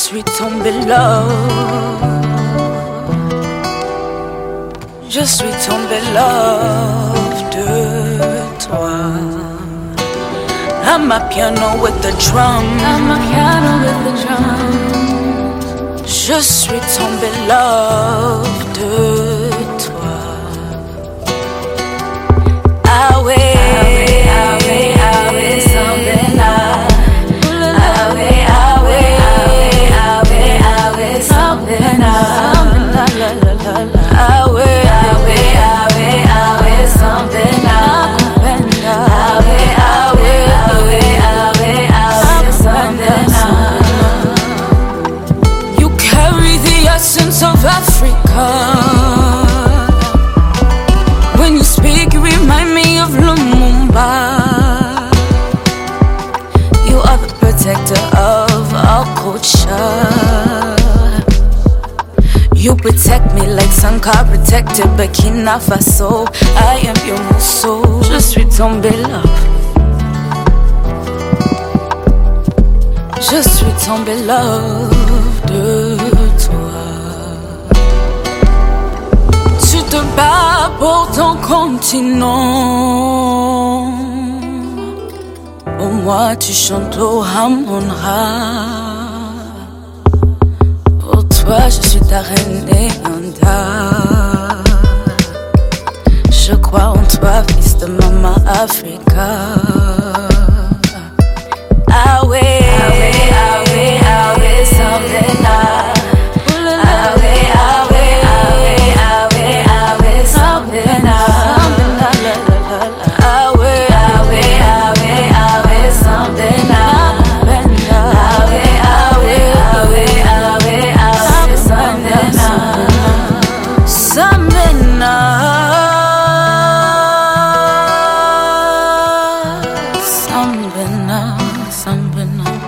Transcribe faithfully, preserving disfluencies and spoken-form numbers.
suis tombée love. Je suis tombée love de toi. I'm a piano with the drum. I'm a piano with the drum. Je suis tombée love de toi. Ah ouais, ah ouais, ah ouais, something là. Ah ouais, ah ouais, ah ouais, ah ouais, something là. Ah ouais, ah ouais, ah ouais, ah ouais, something là. Ah ouais, ah ouais, ah ouais, ah ouais, ah ouais, something là. You carry the essence of Africa. When you speak, you remind me of Lumumba. You are the protector of our culture. You protect me like Sankar protected Burkina Faso. I am your musso. Je suis tombée love. Je suis tombée love de toi. Tu te bats pour ton continent. Pour moi, tu chantes au Hamonra. Pour toi, je suis ta reine et Anda. Je crois en toi, fils de Mama Africa. Ah ouais, ah ouais, ah ouais, ah ouais, something là. Ah ouais, ah ouais, ah ouais, ah ouais, ah ouais, something là. Ah ouais, ah ouais, ah ouais, ah ouais, something là. Ah ouais, ah ouais, ah ouais, ah ouais, ah ouais, something là. Something là. Something là, something là.